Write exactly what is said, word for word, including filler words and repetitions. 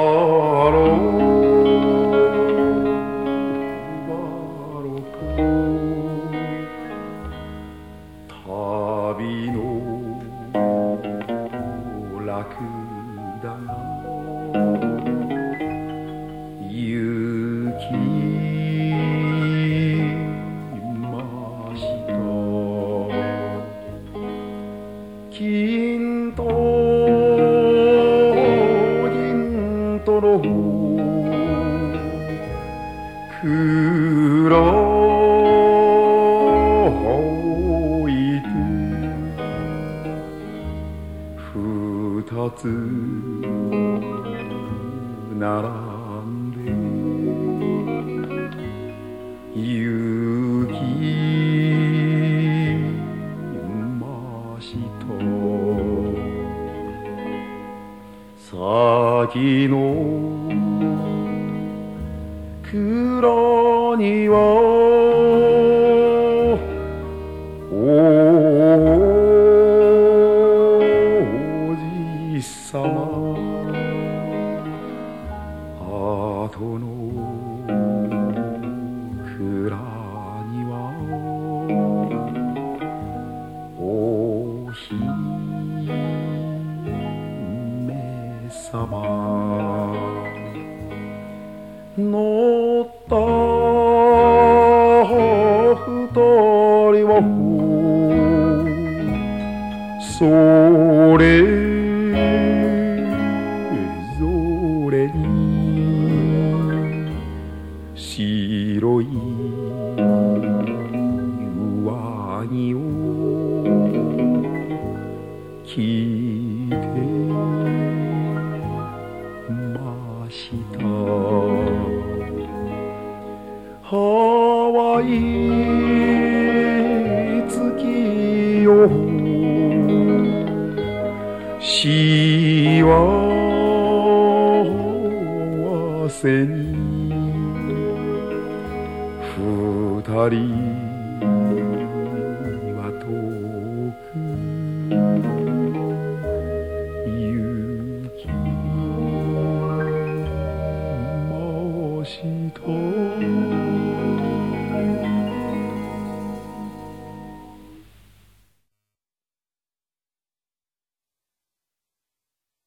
旅のラクダが行きました金と銀との黒二つ並んで行きました先の蔵には様後の蔵にはお姫様乗った二人はそれ白い上着を着てましたハワイ月よ幸せに二人は遠く行きました